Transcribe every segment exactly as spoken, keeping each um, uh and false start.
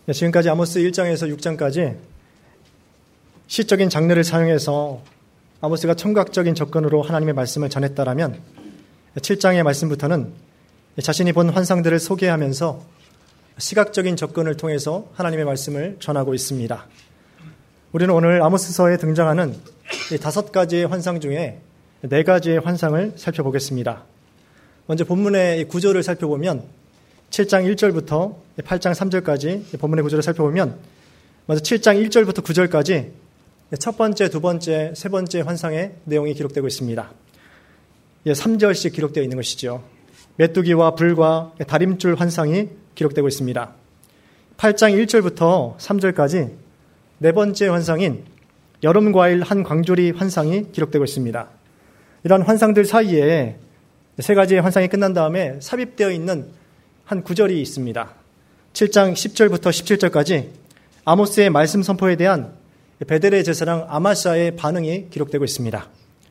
지금까지 아모스 일 장에서 육 장까지 시적인 장르를 사용해서 아모스가 청각적인 접근으로 하나님의 말씀을 전했다라면 칠 장의 말씀부터는 자신이 본 환상들을 소개하면서 시각적인 접근을 통해서 하나님의 말씀을 전하고 있습니다. 우리는 오늘 아모스서에 등장하는 이 다섯 가지의 환상 중에 네 가지의 환상을 살펴보겠습니다. 먼저 본문의 구조를 살펴보면 칠 장 일 절부터 팔 장 삼 절까지 본문의 구조를 살펴보면 먼저 칠 장 일 절부터 구 절까지 첫 번째, 두 번째, 세 번째 환상의 내용이 기록되고 있습니다. 삼 절씩 기록되어 있는 것이죠. 메뚜기와 불과 다림줄 환상이 기록되고 있습니다. 팔 장 일 절부터 삼 절까지 네 번째 환상인 여름과일 한 광조리 환상이 기록되고 있습니다. 이런 환상들 사이에 세 가지의 환상이 끝난 다음에 삽입되어 있는 한 구절이 있습니다. 칠 장 십 절부터 십칠 절까지 아모스의 말씀 선포에 대한 베델의 제사장 아마샤의 반응이 기록되고 있습니다.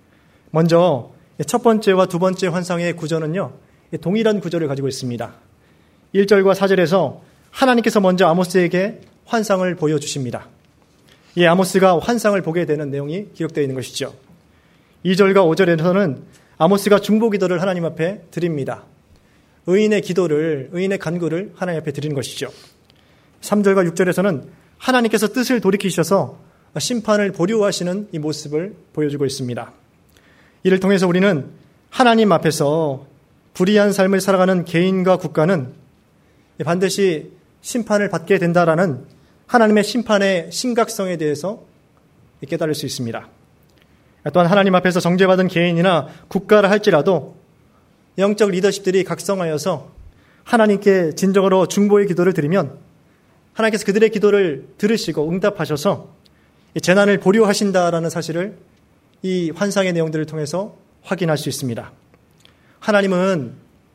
먼저 첫 번째와 두 번째 환상의 구조는요, 동일한 구조를 가지고 있습니다. 일 절과 사 절에서 하나님께서 먼저 아모스에게 환상을 보여주십니다. 이 아모스가 환상을 보게 되는 내용이 기록되어 있는 것이죠. 이 절과 오 절에서는 아모스가 중보 기도를 하나님 앞에 드립니다. 의인의 기도를, 의인의 간구를 하나님 앞에 드리는 것이죠. 삼 절과 육 절에서는 하나님께서 뜻을 돌이키셔서 심판을 보류하시는 이 모습을 보여주고 있습니다. 이를 통해서 우리는 하나님 앞에서 불의한 삶을 살아가는 개인과 국가는 반드시 심판을 받게 된다라는 하나님의 심판의 심각성에 대해서 깨달을 수 있습니다. 또한 하나님 앞에서 정죄받은 개인이나 국가를 할지라도 영적 리더십들이 각성하여서 하나님께 진정으로 중보의 기도를 드리면 하나님께서 그들의 기도를 들으시고 응답하셔서 재난을 보류하신다라는 사실을 이 환상의 내용들을 통해서 확인할 수 있습니다. 하나님은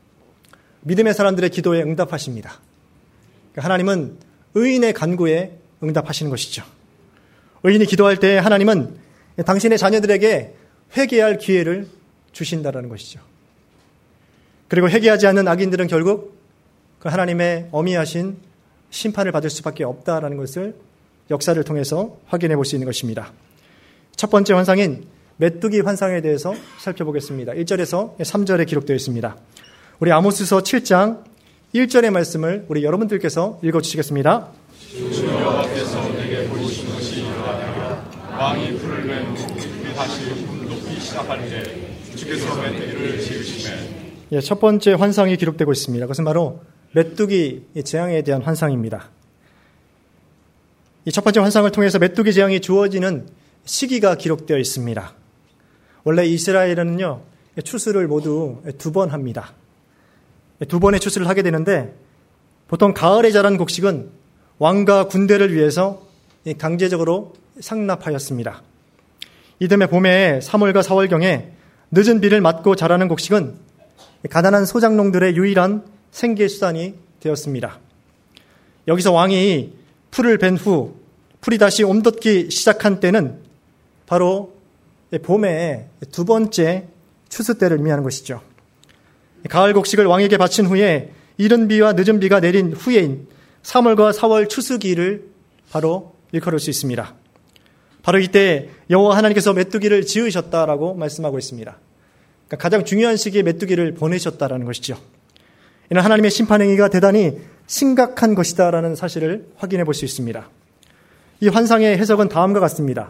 믿음의 사람들의 기도에 응답하십니다. 하나님은 의인의 간구에 응답하시는 것이죠. 의인이 기도할 때 하나님은 당신의 자녀들에게 회개할 기회를 주신다라는 것이죠. 그리고 회개하지 않는 악인들은 결국 그 하나님의 어미하신 심판을 받을 수밖에 없다라는 것을 역사를 통해서 확인해 볼 수 있는 것입니다. 첫 번째 환상인 메뚜기 환상에 대해서 살펴보겠습니다. 일 절에서 삼 절에 기록되어 있습니다. 우리 아모스서 칠 장 일 절의 말씀을 우리 여러분들께서 읽어주시겠습니다. 주 여호와께서 내게 보이신 것이 이러하니라. 왕이 풀을 낸 후 다시 품 높이 시작할 때 주께서 메뚜기를 지으시매. 예, 첫 번째 환상이 기록되고 있습니다. 그것은 바로 메뚜기 재앙에 대한 환상입니다. 이 첫 번째 환상을 통해서 메뚜기 재앙이 주어지는 시기가 기록되어 있습니다. 원래 이스라엘은요, 추수를 모두 두 번 합니다. 두 번의 추수를 하게 되는데 보통 가을에 자란 곡식은 왕과 군대를 위해서 강제적으로 상납하였습니다. 이듬해 봄에 삼월과 사월경에 늦은 비를 맞고 자라는 곡식은 가난한 소작농들의 유일한 생계수단이 되었습니다. 여기서 왕이 풀을 벤 후 풀이 다시 옴돋기 시작한 때는 바로 봄의 두 번째 추수 때를 의미하는 것이죠. 가을 곡식을 왕에게 바친 후에 이른 비와 늦은 비가 내린 후에인 삼월과 사월 추수기를 바로 일컬을 수 있습니다. 바로 이때 여호와 하나님께서 메뚜기를 지으셨다라고 말씀하고 있습니다. 그러니까 가장 중요한 시기에 메뚜기를 보내셨다라는 것이죠. 이는 하나님의 심판 행위가 대단히 심각한 것이다라는 사실을 확인해 볼 수 있습니다. 이 환상의 해석은 다음과 같습니다.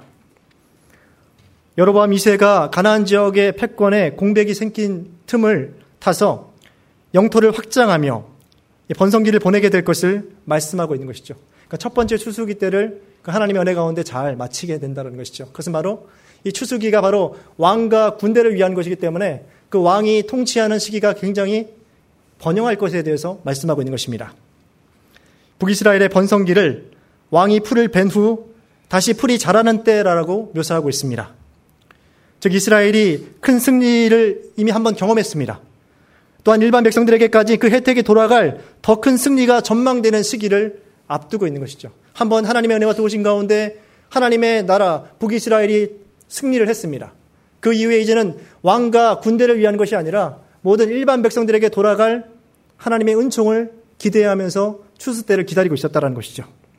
여로보암 이 세가 가나안 지역의 패권에 공백이 생긴 틈을 타서 영토를 확장하며 번성기를 보내게 될 것을 말씀하고 있는 것이죠. 그러니까 첫 번째 추수기 때를 하나님의 은혜 가운데 잘 마치게 된다는 것이죠. 그것은 바로 이 추수기가 바로 왕과 군대를 위한 것이기 때문에 그 왕이 통치하는 시기가 굉장히 번영할 것에 대해서 말씀하고 있는 것입니다. 북이스라엘의 번성기를 왕이 풀을 벤 후 다시 풀이 자라는 때라고 묘사하고 있습니다. 즉 이스라엘이 큰 승리를 이미 한번 경험했습니다. 또한 일반 백성들에게까지 그 혜택이 돌아갈 더 큰 승리가 전망되는 시기를 앞두고 있는 것이죠. 한번 하나님의 은혜가 도우신 가운데 하나님의 나라 북이스라엘이 승리를 했습니다. 그 이후에 이제는 왕과 군대를 위한 것이 아니라 모든 일반 백성들에게 돌아갈 하나님의 은총을 기대하면서 추수 때를 기다리고 있었다는 것이죠.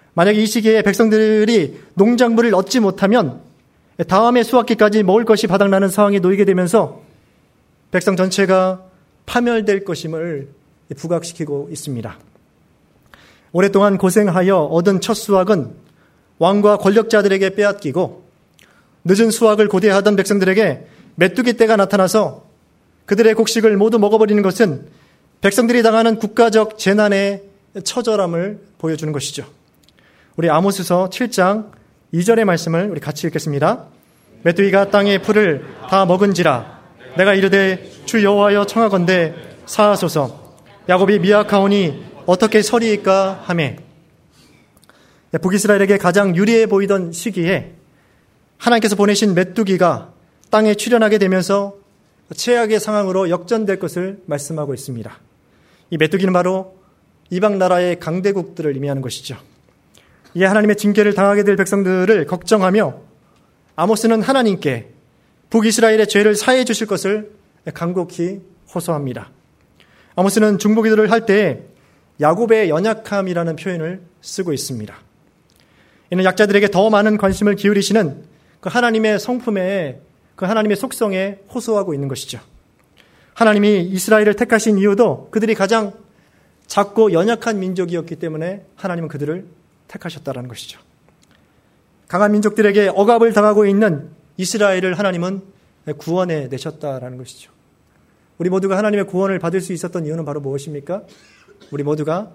만약에 이 시기에 백성들이 농작물을 얻지 못하면 다음의 수확기까지 먹을 것이 바닥나는 상황에 놓이게 되면서 백성 전체가 파멸될 것임을 부각시키고 있습니다. 오랫동안 고생하여 얻은 첫 수확은 왕과 권력자들에게 빼앗기고 늦은 수확을 고대하던 백성들에게 메뚜기 떼가 나타나서 그들의 곡식을 모두 먹어버리는 것은 백성들이 당하는 국가적 재난의 처절함을 보여주는 것이죠. 우리 아모스서 칠 장 이 절의 말씀을 우리 같이 읽겠습니다. 메뚜기가 땅의 풀을 다 먹은지라 내가 이르되 주 여호와여 청하건대 사하소서. 야곱이 미약하오니 어떻게 서리이까 하매. 북이스라엘에게 가장 유리해 보이던 시기에 하나님께서 보내신 메뚜기가 땅에 출현하게 되면서 최악의 상황으로 역전될 것을 말씀하고 있습니다. 이 메뚜기는 바로 이방 나라의 강대국들을 의미하는 것이죠. 이에 하나님의 징계를 당하게 될 백성들을 걱정하며 아모스는 하나님께 북이스라엘의 죄를 사해 주실 것을 간곡히 호소합니다. 아모스는 중보기도를 할 때 야곱의 연약함이라는 표현을 쓰고 있습니다. 이는 약자들에게 더 많은 관심을 기울이시는 그 하나님의 성품에, 그 하나님의 속성에 호소하고 있는 것이죠. 하나님이 이스라엘을 택하신 이유도 그들이 가장 작고 연약한 민족이었기 때문에 하나님은 그들을 택하셨다는 것이죠. 강한 민족들에게 억압을 당하고 있는 이스라엘을 하나님은 구원해 내셨다라는 것이죠. 우리 모두가 하나님의 구원을 받을 수 있었던 이유는 바로 무엇입니까? 우리 모두가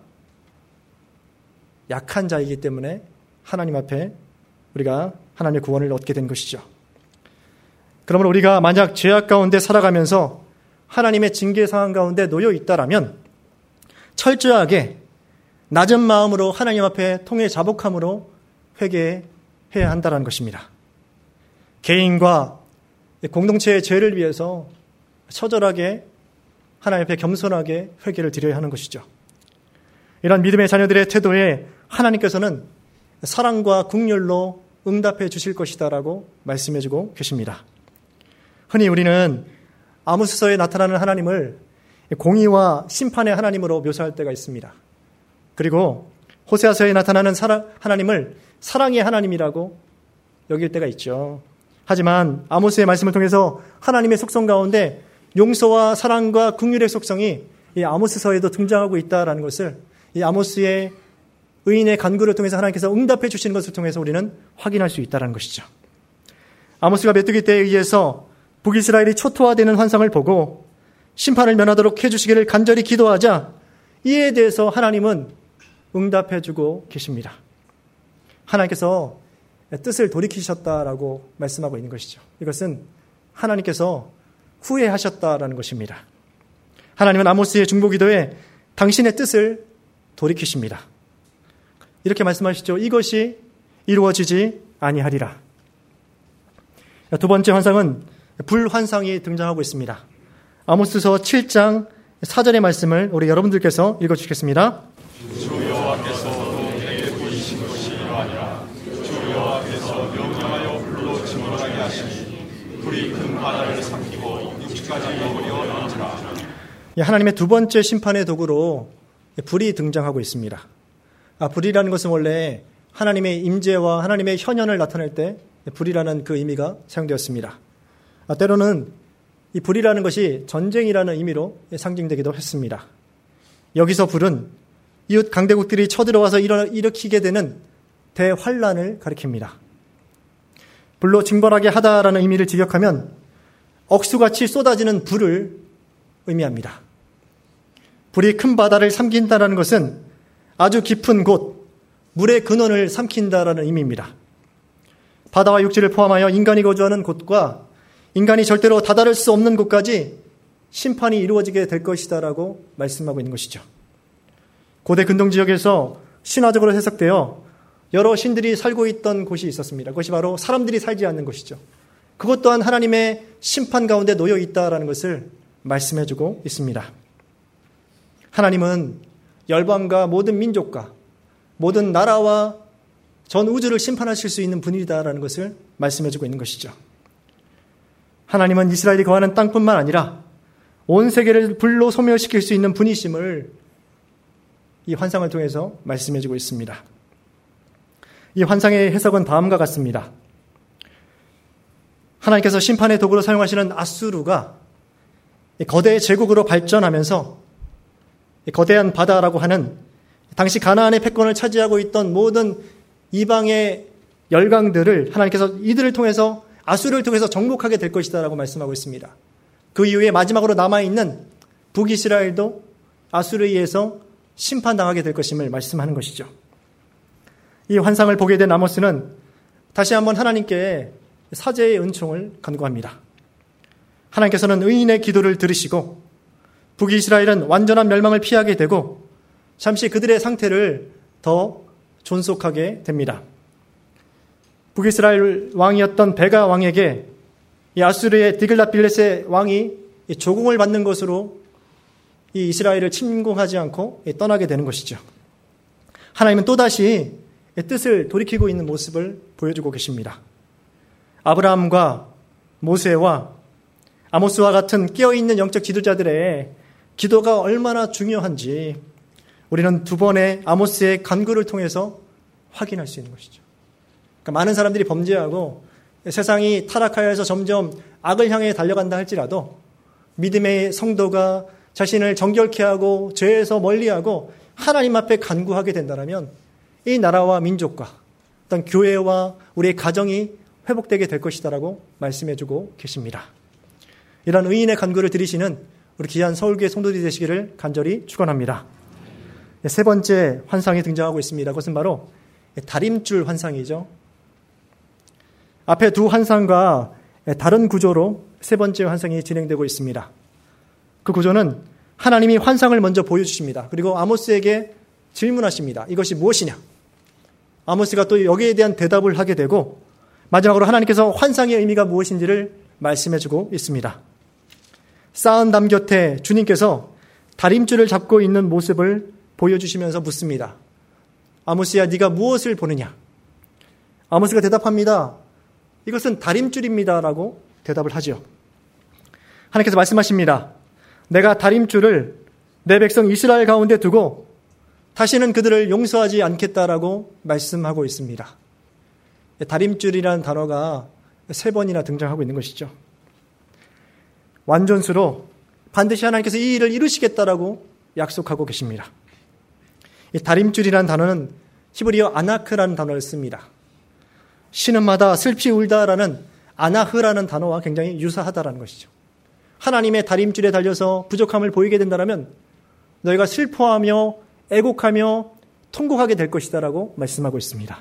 약한 자이기 때문에 하나님 앞에 우리가 하나님의 구원을 얻게 된 것이죠. 그러므로 우리가 만약 죄악 가운데 살아가면서 하나님의 징계 상황 가운데 놓여 있다라면 철저하게 낮은 마음으로 하나님 앞에 통해 자복함으로 회개해야 한다는 것입니다. 개인과 공동체의 죄를 위해서 처절하게 하나님 앞에 겸손하게 회개를 드려야 하는 것이죠. 이런 믿음의 자녀들의 태도에 하나님께서는 사랑과 긍휼로 응답해 주실 것이다라고 말씀해 주고 계십니다. 흔히 우리는 아모스서에 나타나는 하나님을 공의와 심판의 하나님으로 묘사할 때가 있습니다. 그리고 호세아서에 나타나는 사랑, 하나님을 사랑의 하나님이라고 여길 때가 있죠. 하지만 아모스의 말씀을 통해서 하나님의 속성 가운데 용서와 사랑과 긍휼의 속성이 이 아모스서에도 등장하고 있다는 것을 이 아모스의 의인의 간구를 통해서 하나님께서 응답해 주시는 것을 통해서 우리는 확인할 수 있다는 것이죠. 아모스가 메뚜기 떼에 의해서 북이스라엘이 초토화되는 환상을 보고 심판을 면하도록 해주시기를 간절히 기도하자 이에 대해서 하나님은 응답해 주고 계십니다. 하나님께서 뜻을 돌이키셨다라고 말씀하고 있는 것이죠. 이것은 하나님께서 후회하셨다라는 것입니다. 하나님은 아모스의 중보기도에 당신의 뜻을 돌이키십니다. 이렇게 말씀하시죠. 이것이 이루어지지 아니하리라. 두 번째 환상은 불환상이 등장하고 있습니다. 아모스서 칠 장 사 절의 말씀을 우리 여러분들께서 읽어주시겠습니다. 주 여호와께서 내게 보이신 것이 이러하니라. 주 여호와께서 명령하여 불로 증언하게 하시니 불이 큰 바다를 삼키고 육지까지 먹으려 나오니라. 하나님의 두 번째 심판의 도구로 불이 등장하고 있습니다. 아, 불이라는 것은 원래 하나님의 임재와 하나님의 현현을 나타낼 때 불이라는 그 의미가 사용되었습니다. 아, 때로는 이 불이라는 것이 전쟁이라는 의미로 상징되기도 했습니다. 여기서 불은 이웃 강대국들이 쳐들어와서 일어, 일으키게 되는 대환란을 가리킵니다. 불로 징벌하게 하다라는 의미를 직역하면 억수같이 쏟아지는 불을 의미합니다. 불이 큰 바다를 삼킨다라는 것은 아주 깊은 곳, 물의 근원을 삼킨다라는 의미입니다. 바다와 육지를 포함하여 인간이 거주하는 곳과 인간이 절대로 다다를 수 없는 곳까지 심판이 이루어지게 될 것이다라고 말씀하고 있는 것이죠. 고대 근동 지역에서 신화적으로 해석되어 여러 신들이 살고 있던 곳이 있었습니다. 그것이 바로 사람들이 살지 않는 곳이죠. 그것 또한 하나님의 심판 가운데 놓여 있다라는 것을 말씀해주고 있습니다. 하나님은 열방과 모든 민족과 모든 나라와 전 우주를 심판하실 수 있는 분이다라는 것을 말씀해주고 있는 것이죠. 하나님은 이스라엘이 거하는 땅뿐만 아니라 온 세계를 불로 소멸시킬 수 있는 분이심을 이 환상을 통해서 말씀해주고 있습니다. 이 환상의 해석은 다음과 같습니다. 하나님께서 심판의 도구로 사용하시는 아수르가 거대 제국으로 발전하면서 거대한 바다라고 하는 당시 가나안의 패권을 차지하고 있던 모든 이방의 열강들을 하나님께서 이들을 통해서 아수르를 통해서 정복하게 될 것이다라고 말씀하고 있습니다. 그 이후에 마지막으로 남아있는 북이스라엘도 아수르에 의해서 심판당하게 될 것임을 말씀하는 것이죠. 이 환상을 보게 된 아모스는 다시 한번 하나님께 사죄의 은총을 간구합니다. 하나님께서는 의인의 기도를 들으시고 북이스라엘은 완전한 멸망을 피하게 되고 잠시 그들의 상태를 더 존속하게 됩니다. 북이스라엘 왕이었던 베가 왕에게 이 아수르의 디글랏빌렛의 왕이 조공을 받는 것으로 이 이스라엘을 침공하지 않고 떠나게 되는 것이죠. 하나님은 또다시 뜻을 돌이키고 있는 모습을 보여주고 계십니다. 아브라함과 모세와 아모스와 같은 깨어있는 영적 지도자들의 기도가 얼마나 중요한지 우리는 두 번의 아모스의 간구를 통해서 확인할 수 있는 것이죠. 그러니까 많은 사람들이 범죄하고 세상이 타락하여서 점점 악을 향해 달려간다 할지라도 믿음의 성도가 자신을 정결케 하고 죄에서 멀리하고 하나님 앞에 간구하게 된다면 이 나라와 민족과 어떤 교회와 우리의 가정이 회복되게 될 것이다라고 말씀해주고 계십니다. 이런 의인의 간구를 들으시는 우리 귀한 서울교회 성도들이 되시기를 간절히 축원합니다. 세 번째 환상이 등장하고 있습니다. 그것은 바로 다림줄 환상이죠. 앞에 두 환상과 다른 구조로 세 번째 환상이 진행되고 있습니다. 그 구조는 하나님이 환상을 먼저 보여주십니다. 그리고 아모스에게 질문하십니다. 이것이 무엇이냐? 아모스가 또 여기에 대한 대답을 하게 되고 마지막으로 하나님께서 환상의 의미가 무엇인지를 말씀해주고 있습니다. 쌓은 담 곁에 주님께서 다림줄을 잡고 있는 모습을 보여주시면서 묻습니다. 아모스야, 네가 무엇을 보느냐? 아모스가 대답합니다. 이것은 다림줄입니다 라고 대답을 하죠. 하나님께서 말씀하십니다. 내가 다림줄을 내 백성 이스라엘 가운데 두고 다시는 그들을 용서하지 않겠다라고 말씀하고 있습니다. 다림줄이라는 단어가 세 번이나 등장하고 있는 것이죠. 완전수로 반드시 하나님께서 이 일을 이루시겠다라고 약속하고 계십니다. 이 다림줄이라는 단어는 히브리어 아나크라는 단어를 씁니다. 신음마다 슬피 울다라는 아나흐라는 단어와 굉장히 유사하다라는 것이죠. 하나님의 다림줄에 달려서 부족함을 보이게 된다면 너희가 슬퍼하며 애곡하며 통곡하게 될 것이다라고 말씀하고 있습니다.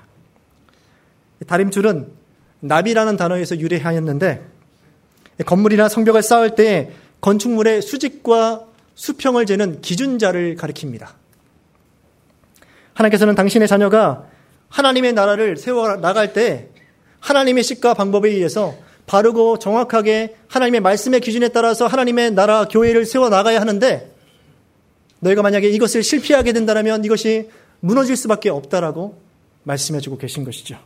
다림줄은 나비라는 단어에서 유래하였는데 건물이나 성벽을 쌓을 때 건축물의 수직과 수평을 재는 기준자를 가리킵니다. 하나님께서는 당신의 자녀가 하나님의 나라를 세워 나갈 때 하나님의 식과 방법에 의해서 바르고 정확하게 하나님의 말씀의 기준에 따라서 하나님의 나라 교회를 세워 나가야 하는데 너희가 만약에 이것을 실패하게 된다면 이것이 무너질 수밖에 없다라고 말씀해주고 계신 것이죠.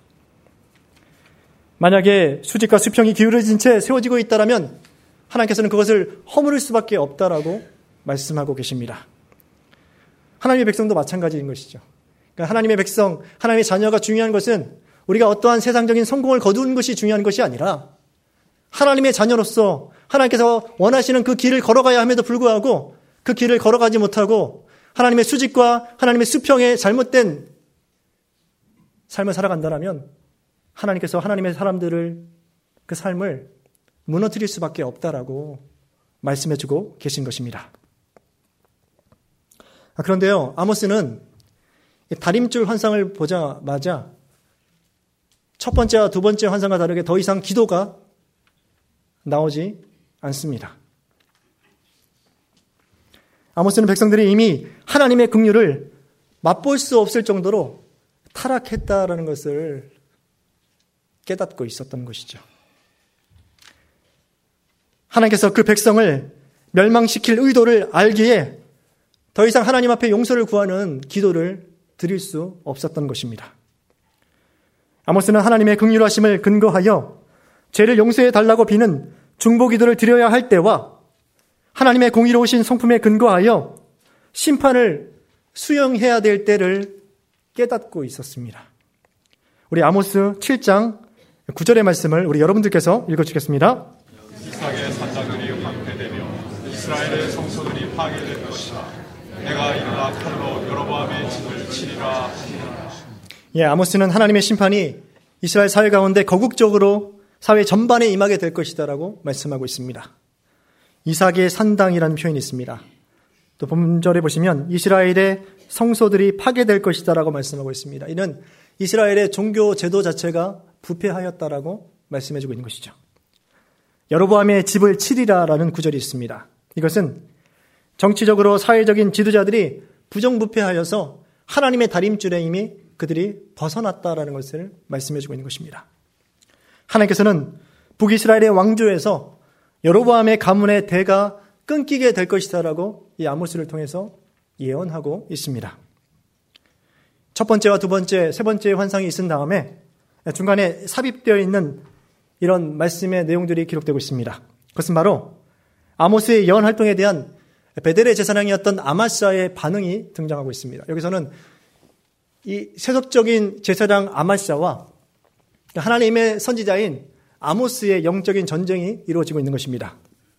만약에 수직과 수평이 기울어진 채 세워지고 있다면 하나님께서는 그것을 허물을 수밖에 없다라고 말씀하고 계십니다. 하나님의 백성도 마찬가지인 것이죠. 그러니까 하나님의 백성, 하나님의 자녀가 중요한 것은 우리가 어떠한 세상적인 성공을 거두는 것이 중요한 것이 아니라 하나님의 자녀로서 하나님께서 원하시는 그 길을 걸어가야 함에도 불구하고 그 길을 걸어가지 못하고 하나님의 수직과 하나님의 수평에 잘못된 삶을 살아간다면 하나님께서 하나님의 사람들을 그 삶을 무너뜨릴 수밖에 없다라고 말씀해주고 계신 것입니다. 그런데요, 아모스는 다림줄 환상을 보자마자 첫 번째와 두 번째 환상과 다르게 더 이상 기도가 나오지 않습니다. 아모스는 백성들이 이미 하나님의 긍휼을 맛볼 수 없을 정도로 타락했다라는 것을 깨닫고 있었던 것이죠. 하나님께서 그 백성을 멸망시킬 의도를 알기에 더 이상 하나님 앞에 용서를 구하는 기도를 드릴 수 없었던 것입니다. 아모스는 하나님의 긍휼하심을 근거하여 죄를 용서해 달라고 비는 중보기도를 드려야 할 때와 하나님의 공의로우신 성품에 근거하여 심판을 수용해야 될 때를 깨닫고 있었습니다. 우리 아모스 칠 장 구 절의 말씀을 우리 여러분들께서 읽어주겠습니다. 이삭의 산장들이 황폐되며 이스라엘의 성소들이 파괴될 것이다. 내가 일어나 칼로 여로보암의 집을 치리라. 예, 아모스는 하나님의 심판이 이스라엘 사회 가운데 거국적으로 사회 전반에 임하게 될 것이다라고 말씀하고 있습니다. 이삭의 산당이라는 표현이 있습니다. 또 본절에 보시면 이스라엘의 성소들이 파괴될 것이다라고 말씀하고 있습니다. 이는 이스라엘의 종교 제도 자체가 부패하였다라고 말씀해주고 있는 것이죠. 여로보암의 집을 치리라라는 구절이 있습니다. 이것은 정치적으로 사회적인 지도자들이 부정부패하여서 하나님의 다림줄에 이미 그들이 벗어났다라는 것을 말씀해주고 있는 것입니다. 하나님께서는 북이스라엘의 왕조에서 여로보암의 가문의 대가 끊기게 될 것이다라고 이 아모스를 통해서 예언하고 있습니다. 첫 번째와 두 번째, 세 번째의 환상이 있은 다음에 중간에 삽입되어 있는 이런 말씀의 내용들이 기록되고 있습니다. 그것은 바로 아모스의 예언 활동에 대한 베델의 제사장이었던 아마스야의 반응이 등장하고 있습니다. 여기서는 이 세속적인 제사장 아마스야와 하나님의 선지자인 아모스의 영적인 전쟁이 이루어지고 있는 것입니다.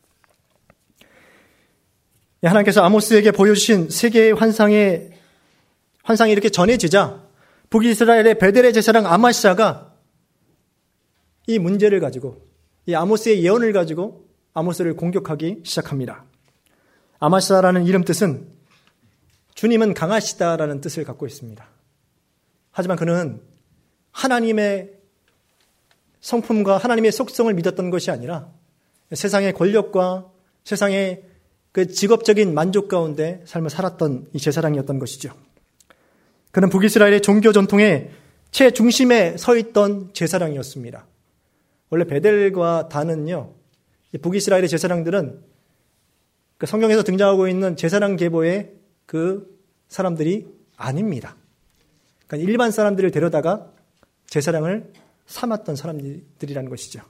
하나님께서 아모스에게 보여주신 세 개의 환상의 환상이 이렇게 전해지자 북이스라엘의 베델의 제사장 아마스야가 이 문제를 가지고 이 아모스의 예언을 가지고 아모스를 공격하기 시작합니다. 아마스야라는 이름 뜻은 주님은 강하시다라는 뜻을 갖고 있습니다. 하지만 그는 하나님의 성품과 하나님의 속성을 믿었던 것이 아니라 세상의 권력과 세상의 그 직업적인 만족 가운데 삶을 살았던 이 제사장이었던 것이죠. 그는 북이스라엘의 종교 전통의 최중심에 서 있던 제사장이었습니다. 원래 베델과 단은요, 북이스라엘의 제사장들은 그 성경에서 등장하고 있는 제사장 계보의 그 사람들이 아닙니다. 그러니까 일반 사람들을 데려다가 제사장을 삼았던 사람들이라는 것이죠.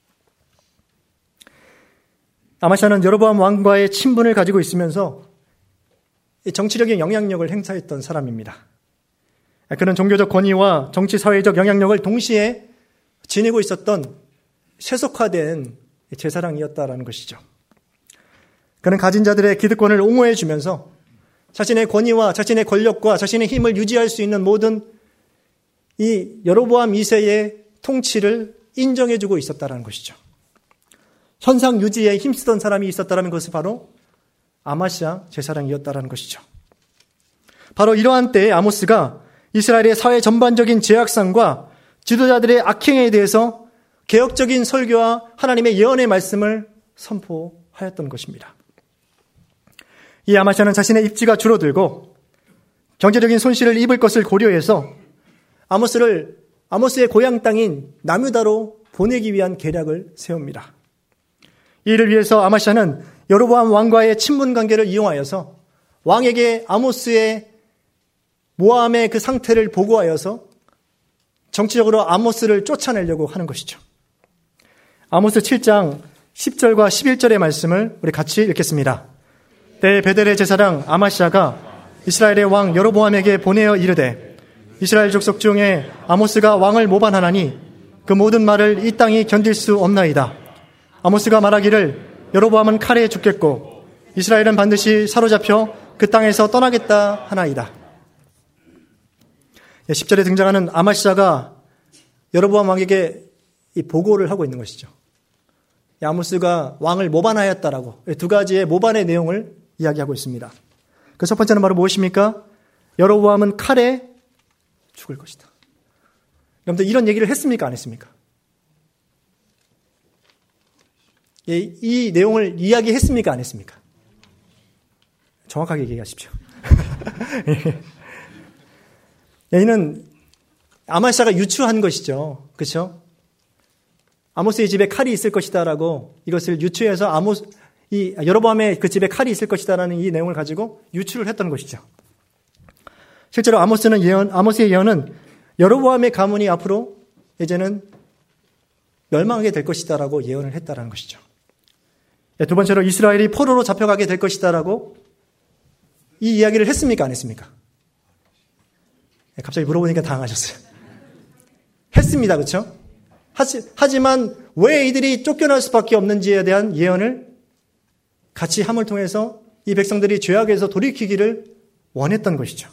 아마스야는 여로보암 왕과의 친분을 가지고 있으면서 정치적인 영향력을 행사했던 사람입니다. 그는 종교적 권위와 정치 사회적 영향력을 동시에 지니고 있었던 세속화된 제사장이었다라는 것이죠. 그는 가진 자들의 기득권을 옹호해 주면서 자신의 권위와 자신의 권력과 자신의 힘을 유지할 수 있는 모든 이 여로보암 이 세의 통치를 인정해 주고 있었다라는 것이죠. 현상 유지에 힘쓰던 사람이 있었다라면 그것은 바로 아마스야 제사장이었다라는 것이죠. 바로 이러한 때에 아모스가 이스라엘의 사회 전반적인 죄악상과 지도자들의 악행에 대해서 개혁적인 설교와 하나님의 예언의 말씀을 선포하였던 것입니다. 이 아마스야는 자신의 입지가 줄어들고 경제적인 손실을 입을 것을 고려해서 아모스를 아모스의 고향 땅인 나뮤다로 보내기 위한 계략을 세웁니다. 이를 위해서 아마스야는 여로보암 왕과의 친분 관계를 이용하여서 왕에게 아모스의 모함의 그 상태를 보고하여서 정치적으로 아모스를 쫓아내려고 하는 것이죠. 아모스 칠 장 십 절과 십일 절의 말씀을 우리 같이 읽겠습니다. 때 베델의 제사장 아마스야가 이스라엘의 왕 여로보암에게 보내어 이르되 이스라엘 족속 중에 아모스가 왕을 모반하나니 그 모든 말을 이 땅이 견딜 수 없나이다. 아모스가 말하기를 여로보암은 칼에 죽겠고 이스라엘은 반드시 사로잡혀 그 땅에서 떠나겠다 하나이다. 십 절에 등장하는 아마스야가 여로보암 왕에게 이 보고를 하고 있는 것이죠. 아모스가 왕을 모반하였다라고 두 가지의 모반의 내용을 이야기하고 있습니다. 그 첫 번째는 바로 무엇입니까? 여로보암은 칼에 죽을 것이다. 여러분들 이런 얘기를 했습니까? 안 했습니까? 이, 이 내용을 이야기했습니까? 안 했습니까? 정확하게 얘기하십시오. 이는 아마스야가 유추한 것이죠. 그렇죠? 아모스의 집에 칼이 있을 것이다라고 이것을 유추해서 아모스 이 여로보암의 그 집에 칼이 있을 것이다라는 이 내용을 가지고 유추를 했던 것이죠. 실제로 아모스는 예언 아모스의 예언은 여로보암의 가문이 앞으로 이제는 멸망하게 될 것이다라고 예언을 했다라는 것이죠. 두 번째로 이스라엘이 포로로 잡혀가게 될 것이다라고 이 이야기를 했습니까? 안 했습니까? 갑자기 물어보니까 당황하셨어요. 했습니다. 그렇죠? 하지, 하지만 왜 이들이 쫓겨날 수밖에 없는지에 대한 예언을 같이 함을 통해서 이 백성들이 죄악에서 돌이키기를 원했던 것이죠.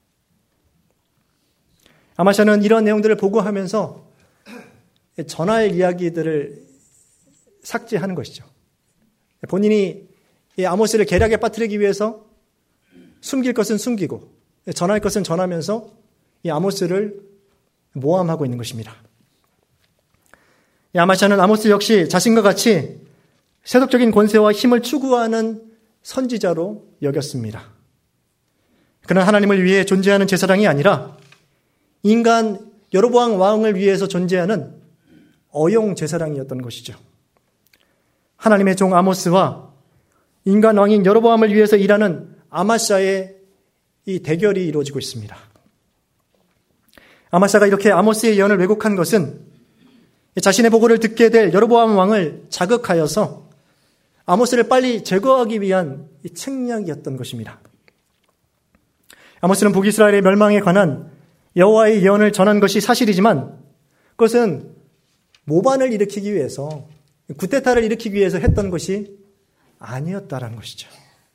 아마샤는 이런 내용들을 보고하면서 전할 이야기들을 삭제하는 것이죠. 본인이 이 아모스를 계략에 빠뜨리기 위해서 숨길 것은 숨기고 전할 것은 전하면서 이 아모스를 모함하고 있는 것입니다. 이 아마샤는 아모스 역시 자신과 같이 세속적인 권세와 힘을 추구하는 선지자로 여겼습니다. 그는 하나님을 위해 존재하는 제사장이 아니라 인간 여로보암 왕을 위해서 존재하는 어용 제사장이었던 것이죠. 하나님의 종 아모스와 인간 왕인 여로보암을 위해서 일하는 아마샤의 이 대결이 이루어지고 있습니다. 아마샤가 이렇게 아모스의 예언을 왜곡한 것은 자신의 보고를 듣게 될 여로보암 왕을 자극하여서 아모스를 빨리 제거하기 위한 책략이었던 것입니다. 아모스는 북이스라엘의 멸망에 관한 여호와의 예언을 전한 것이 사실이지만 그것은 모반을 일으키기 위해서, 구테타를 일으키기 위해서 했던 것이 아니었다라는 것이죠.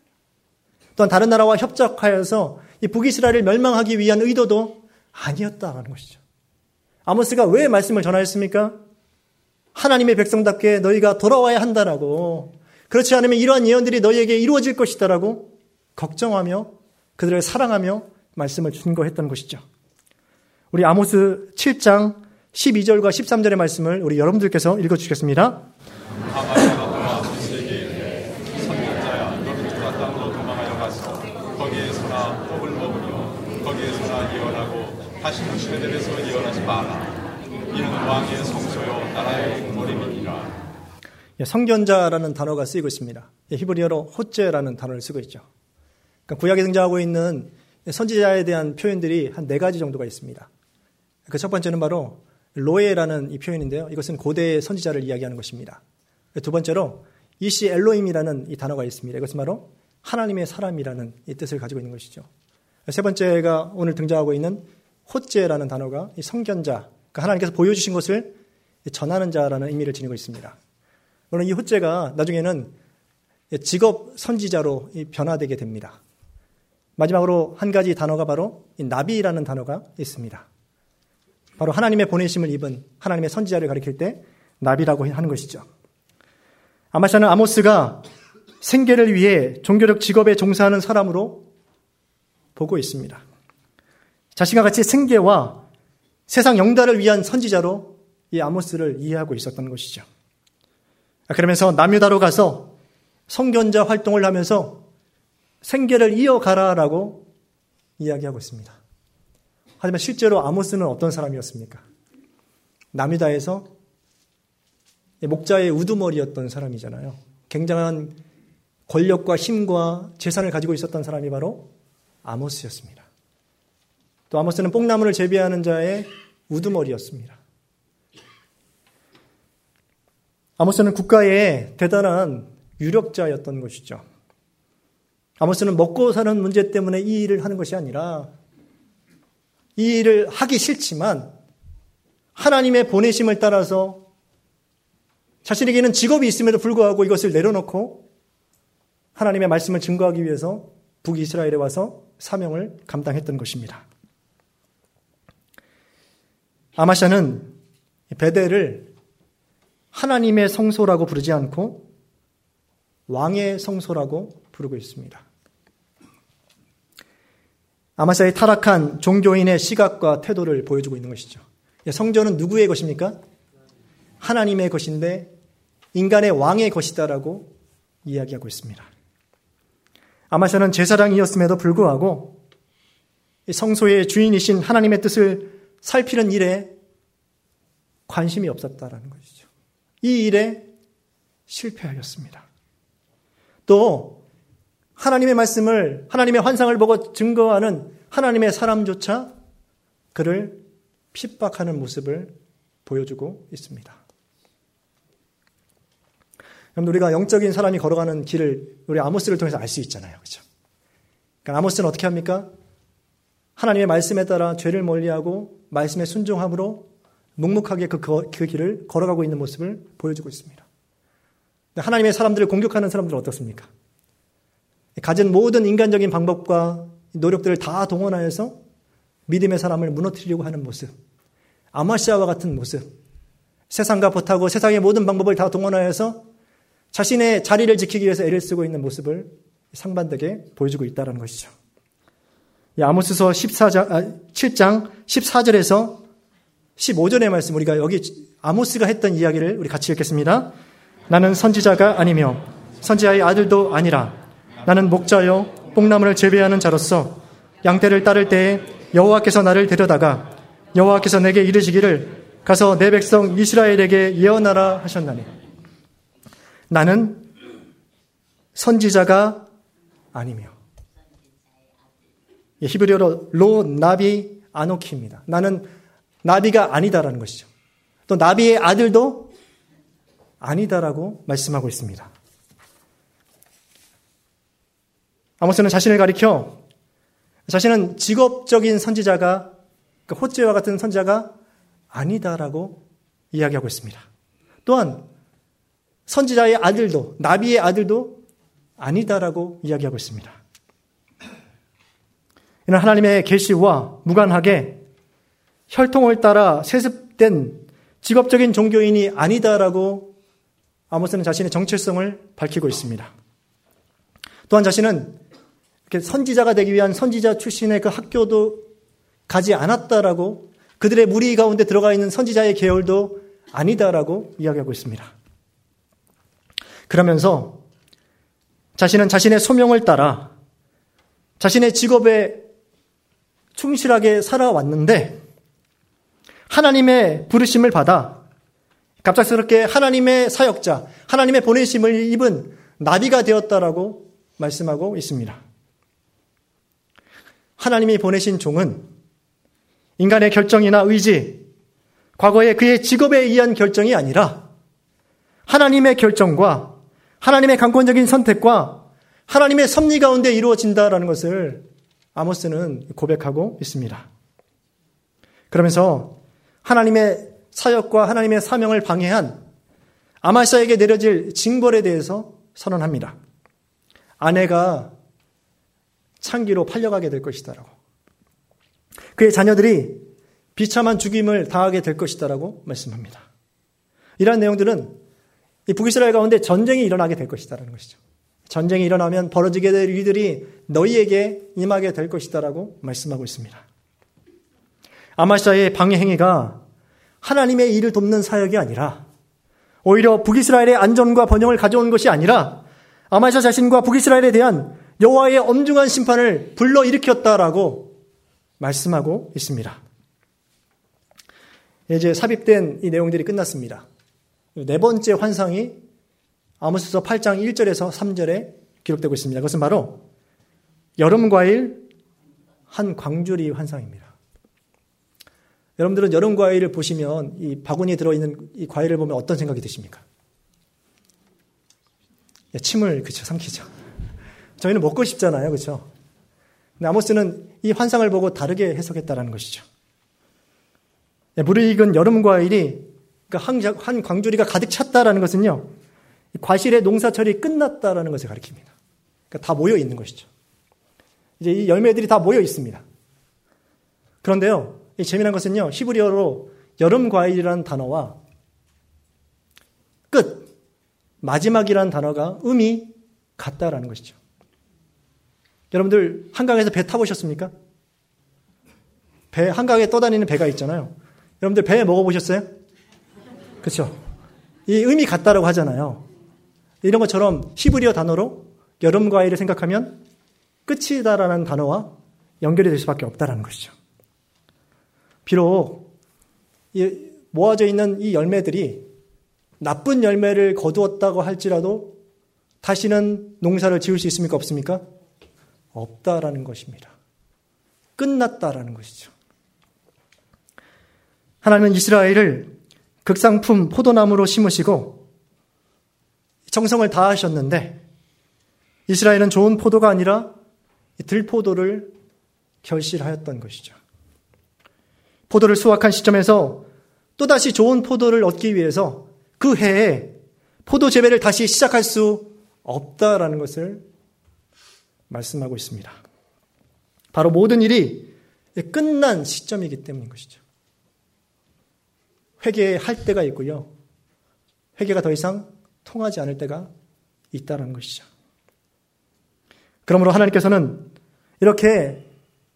또한 다른 나라와 협작하여서 이 북이스라엘을 멸망하기 위한 의도도 아니었다라는 것이죠. 아모스가 왜 말씀을 전하였습니까? 하나님의 백성답게 너희가 돌아와야 한다라고, 그렇지 않으면 이러한 예언들이 너희에게 이루어질 것이다라고 걱정하며 그들을 사랑하며 말씀을 증거했던 것이죠. 우리 아모스 칠 장 십이 절과 십삼 절의 말씀을 우리 여러분들께서 읽어주시겠습니다. 아마샤가 돌아 아모스에게 이르되 선지자야 너는 주라 땅으로 도망하여 가서 거기에서나 떡을 먹으며 거기에서나 예언하고 다시 시내들에서 예언하지 마라. 이는 왕의 성소요 나라의 궁궐임이니라. 성견자라는 단어가 쓰이고 있습니다. 히브리어로 호제라는 단어를 쓰고 있죠. 그러니까 구약에 등장하고 있는 선지자에 대한 표현들이 한 네 가지 정도가 있습니다. 그 첫 번째는 바로 로에라는 이 표현인데요. 이것은 고대의 선지자를 이야기하는 것입니다. 두 번째로 이시 엘로임이라는 이 단어가 있습니다. 이것은 바로 하나님의 사람이라는 이 뜻을 가지고 있는 것이죠. 세 번째가 오늘 등장하고 있는 호제라는 단어가 이 성견자, 그러니까 하나님께서 보여주신 것을 전하는 자라는 의미를 지니고 있습니다. 물론 이 호제가 나중에는 직업 선지자로 변화되게 됩니다. 마지막으로 한 가지 단어가 바로 이 나비라는 단어가 있습니다. 바로 하나님의 보내심을 입은 하나님의 선지자를 가리킬 때 나비라고 하는 것이죠. 아마샤는 아모스가 생계를 위해 종교적 직업에 종사하는 사람으로 보고 있습니다. 자신과 같이 생계와 세상 영달을 위한 선지자로 이 아모스를 이해하고 있었던 것이죠. 그러면서 남유다로 가서 성견자 활동을 하면서 생계를 이어가라라고 이야기하고 있습니다. 하지만 실제로 아모스는 어떤 사람이었습니까? 남유다에서 목자의 우두머리였던 사람이잖아요. 굉장한 권력과 힘과 재산을 가지고 있었던 사람이 바로 아모스였습니다. 또 아모스는 뽕나무를 재배하는 자의 우두머리였습니다. 아모스는 국가의 대단한 유력자였던 것이죠. 아모스는 먹고 사는 문제 때문에 이 일을 하는 것이 아니라 이 일을 하기 싫지만 하나님의 보내심을 따라서 자신에게는 직업이 있음에도 불구하고 이것을 내려놓고 하나님의 말씀을 증거하기 위해서 북이스라엘에 와서 사명을 감당했던 것입니다. 아마샤는 베델을 하나님의 성소라고 부르지 않고 왕의 성소라고 부르고 있습니다. 아마샤의 타락한 종교인의 시각과 태도를 보여주고 있는 것이죠. 성전은 누구의 것입니까? 하나님의 것인데 인간의 왕의 것이다라고 이야기하고 있습니다. 아마샤는 제사장이었음에도 불구하고 성소의 주인이신 하나님의 뜻을 살피는 일에 관심이 없었다라는 것이죠. 이 일에 실패하였습니다. 또 하나님의 말씀을, 하나님의 환상을 보고 증거하는 하나님의 사람조차 그를 핍박하는 모습을 보여주고 있습니다. 그럼 우리가 영적인 사람이 걸어가는 길을 우리 아모스를 통해서 알 수 있잖아요. 그렇죠? 그러니까 아모스는 어떻게 합니까? 하나님의 말씀에 따라 죄를 멀리하고 말씀에 순종함으로 묵묵하게 그, 그 길을 걸어가고 있는 모습을 보여주고 있습니다. 하나님의 사람들을 공격하는 사람들은 어떻습니까? 가진 모든 인간적인 방법과 노력들을 다 동원하여서 믿음의 사람을 무너뜨리려고 하는 모습, 아마시아와 같은 모습, 세상과 보타고 세상의 모든 방법을 다 동원하여서 자신의 자리를 지키기 위해서 애를 쓰고 있는 모습을 상반되게 보여주고 있다는 것이죠. 아모스서 십사 장, 아, 칠 장 십사 절에서 십오 절의 말씀, 우리가 여기 아모스가 했던 이야기를 우리 같이 읽겠습니다. 나는 선지자가 아니며 선지자의 아들도 아니라 나는 목자요 뽕나무를 재배하는 자로서 양떼를 따를 때에 여호와께서 나를 데려다가 여호와께서 내게 이르시기를 가서 내 백성 이스라엘에게 예언하라 하셨나니 나는 선지자가 아니며, 히브리어로 로 나비 아노키입니다. 나는 나비가 아니다라는 것이죠. 또 나비의 아들도 아니다라고 말씀하고 있습니다. 아모스는 자신을 가리켜 자신은 직업적인 선지자가, 그 호죄와 같은 선지자가 아니다라고 이야기하고 있습니다. 또한 선지자의 아들도, 나비의 아들도 아니다라고 이야기하고 있습니다. 이는 하나님의 계시와 무관하게 혈통을 따라 세습된 직업적인 종교인이 아니다라고 아모스는 자신의 정체성을 밝히고 있습니다. 또한 자신은 이렇게 선지자가 되기 위한 선지자 출신의 그 학교도 가지 않았다라고, 그들의 무리 가운데 들어가 있는 선지자의 계열도 아니다라고 이야기하고 있습니다. 그러면서 자신은 자신의 소명을 따라 자신의 직업에 충실하게 살아왔는데 하나님의 부르심을 받아 갑작스럽게 하나님의 사역자, 하나님의 보내심을 입은 나비가 되었다라고 말씀하고 있습니다. 하나님이 보내신 종은 인간의 결정이나 의지, 과거의 그의 직업에 의한 결정이 아니라 하나님의 결정과 하나님의 강권적인 선택과 하나님의 섭리 가운데 이루어진다라는 것을 아모스는 고백하고 있습니다. 그러면서 하나님의 사역과 하나님의 사명을 방해한 아마시아에게 내려질 징벌에 대해서 선언합니다. 아내가 창기로 팔려가게 될 것이다라고, 그의 자녀들이 비참한 죽임을 당하게 될 것이다라고 말씀합니다. 이러한 내용들은 이 북이스라엘 가운데 전쟁이 일어나게 될 것이다라는 것이죠. 전쟁이 일어나면 벌어지게 될 일들이 너희에게 임하게 될 것이다라고 말씀하고 있습니다. 아마시아의 방해 행위가 하나님의 일을 돕는 사역이 아니라 오히려 북이스라엘의 안전과 번영을 가져온 것이 아니라 아마시아 자신과 북이스라엘에 대한 여호와의 엄중한 심판을 불러일으켰다라고 말씀하고 있습니다. 이제 삽입된 이 내용들이 끝났습니다. 네 번째 환상이 아모스서 팔 장 일 절에서 삼 절에 기록되고 있습니다. 그것은 바로 여름과일 한 광주리 환상입니다. 여러분들은 여름과일을 보시면 이 바구니에 들어있는 이 과일을 보면 어떤 생각이 드십니까? 침을 그쵸 삼키죠. 저희는 먹고 싶잖아요, 그렇죠? 근데 아모스는 이 환상을 보고 다르게 해석했다라는 것이죠. 무르익은 여름 과일이 그러니까 한 광주리가 가득 찼다라는 것은요, 과실의 농사철이 끝났다라는 것을 가리킵니다. 그러니까 다 모여 있는 것이죠. 이제 이 열매들이 다 모여 있습니다. 그런데요, 이 재미난 것은요, 히브리어로 여름 과일이라는 단어와 끝, 마지막이라는 단어가 음이 같다라는 것이죠. 여러분들 한강에서 배 타보셨습니까? 배, 한강에 떠다니는 배가 있잖아요. 여러분들 배 먹어보셨어요? 그렇죠? 이 음이 같다라고 하잖아요. 이런 것처럼 히브리어 단어로 여름 과일을 생각하면 끝이다라는 단어와 연결이 될 수밖에 없다라는 것이죠. 비록 이 모아져 있는 이 열매들이 나쁜 열매를 거두었다고 할지라도 다시는 농사를 지을 수 있습니까? 없습니까? 없다라는 것입니다. 끝났다라는 것이죠. 하나님은 이스라엘을 극상품 포도나무로 심으시고 정성을 다하셨는데 이스라엘은 좋은 포도가 아니라 들포도를 결실하였던 것이죠. 포도를 수확한 시점에서 또다시 좋은 포도를 얻기 위해서 그 해에 포도 재배를 다시 시작할 수 없다라는 것을 말씀하고 있습니다. 바로 모든 일이 끝난 시점이기 때문인 것이죠. 회개할 때가 있고요. 회개가 더 이상 통하지 않을 때가 있다는 것이죠. 그러므로 하나님께서는 이렇게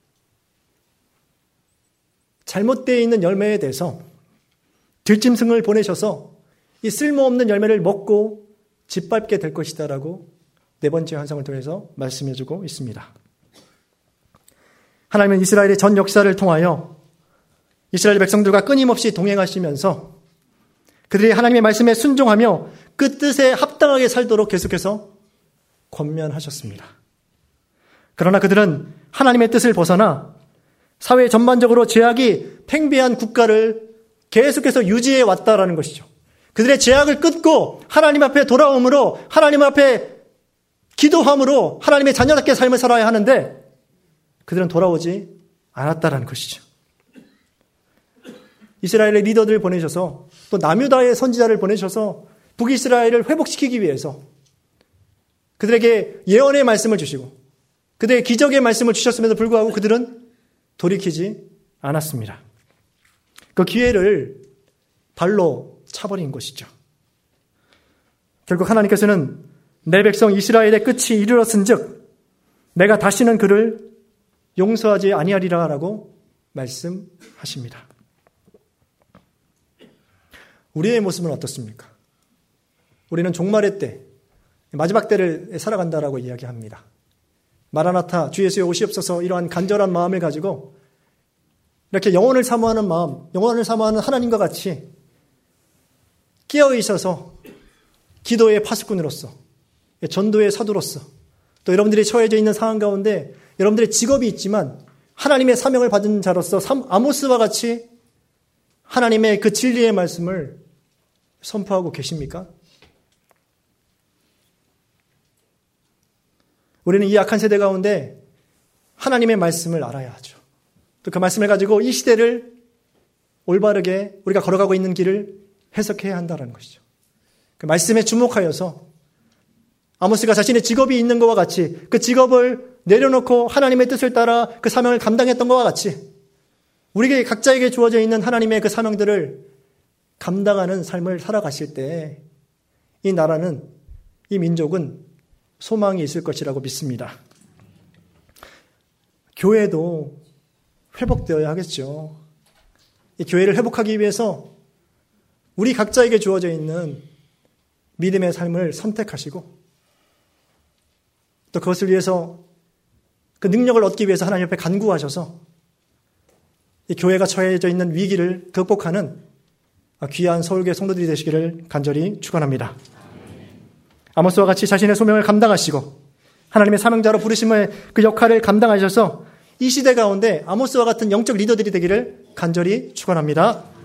잘못되어 있는 열매에 대해서 들짐승을 보내셔서 이 쓸모없는 열매를 먹고 짓밟게 될 것이다라고 네 번째 환상을 통해서 말씀해주고 있습니다. 하나님은 이스라엘의 전 역사를 통하여 이스라엘 백성들과 끊임없이 동행하시면서 그들이 하나님의 말씀에 순종하며 그 뜻에 합당하게 살도록 계속해서 권면하셨습니다. 그러나 그들은 하나님의 뜻을 벗어나 사회 전반적으로 죄악이 팽배한 국가를 계속해서 유지해 왔다라는 것이죠. 그들의 죄악을 끊고 하나님 앞에 돌아옴으로 하나님 앞에 기도함으로 하나님의 자녀답게 삶을 살아야 하는데 그들은 돌아오지 않았다라는 것이죠. 이스라엘의 리더들을 보내셔서 또 남유다의 선지자를 보내셔서 북이스라엘을 회복시키기 위해서 그들에게 예언의 말씀을 주시고 그들에게 기적의 말씀을 주셨음에도 불구하고 그들은 돌이키지 않았습니다. 그 기회를 발로 차버린 것이죠. 결국 하나님께서는 내 백성 이스라엘의 끝이 이르렀은즉 내가 다시는 그를 용서하지 아니하리라라고 말씀하십니다. 우리의 모습은 어떻습니까? 우리는 종말의 때, 마지막 때를 살아간다라고 이야기합니다. 마라나타, 주 예수여 오시옵소서 이러한 간절한 마음을 가지고 이렇게 영혼을 사모하는 마음, 영혼을 사모하는 하나님과 같이 깨어 있어서 기도의 파수꾼으로서, 전도의 사도로서, 또 여러분들이 처해져 있는 상황 가운데 여러분들의 직업이 있지만 하나님의 사명을 받은 자로서 아모스와 같이 하나님의 그 진리의 말씀을 선포하고 계십니까? 우리는 이 약한 세대 가운데 하나님의 말씀을 알아야 하죠. 또 그 말씀을 가지고 이 시대를 올바르게 우리가 걸어가고 있는 길을 해석해야 한다는 것이죠. 그 말씀에 주목하여서 아모스가 자신의 직업이 있는 것과 같이 그 직업을 내려놓고 하나님의 뜻을 따라 그 사명을 감당했던 것과 같이 우리에게 각자에게 주어져 있는 하나님의 그 사명들을 감당하는 삶을 살아가실 때 이 나라는, 이 민족은 소망이 있을 것이라고 믿습니다. 교회도 회복되어야 하겠죠. 이 교회를 회복하기 위해서 우리 각자에게 주어져 있는 믿음의 삶을 선택하시고 또 그것을 위해서 그 능력을 얻기 위해서 하나님 앞에 간구하셔서 이 교회가 처해져 있는 위기를 극복하는 귀한 서울교회 성도들이 되시기를 간절히 축원합니다. 아모스와 같이 자신의 소명을 감당하시고 하나님의 사명자로 부르심의 그 역할을 감당하셔서 이 시대 가운데 아모스와 같은 영적 리더들이 되기를 간절히 축원합니다.